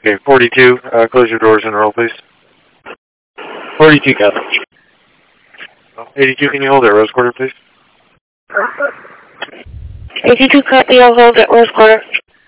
Okay, 42, close your doors and roll, please. 42, copy. 82, can you hold at Rose Quarter, please? 82, copy, I'll hold at Rose Quarter.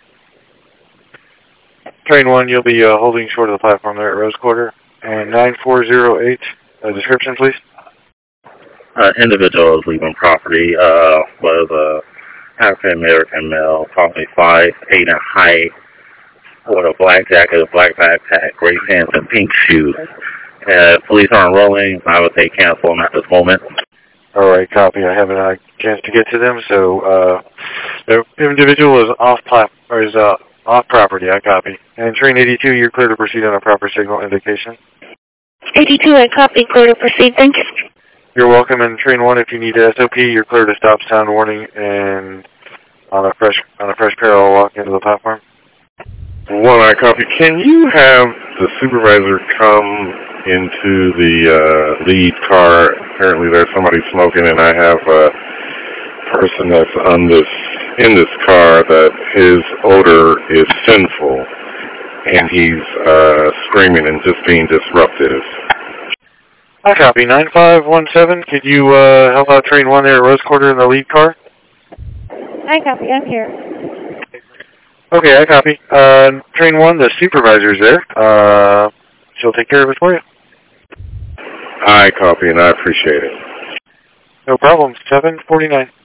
Train 1, you'll be holding short of the platform there at Rose Quarter. And 9408, description, please. Individual is leaving property, was a African-American male, probably 5'8" in height, with a black jacket, a black backpack, gray pants, and pink shoes. Police aren't rolling. I would say cancel them at this moment. All right, copy. I haven't had a chance to get to them, so the individual is off property. I copy. And train 82, you're clear to proceed on a proper signal indication. 82, I copy. Clear to proceed. Thank you. You're welcome. And train 1, if you need SOP, you're clear to stop, sound warning, and on a fresh parallel walk into the platform. 1, I copy. Can you have the supervisor come into the lead car? Apparently there's somebody smoking, and I have a person that's in this car that his odor is sinful, and he's screaming and just being disruptive. I copy. 9517, could you help out train 1 there at Rose Quarter in the lead car? I copy. I'm here. Okay, I copy. Train 1, the supervisor's there. She'll take care of it for you. I copy, and I appreciate it. No problem. 749.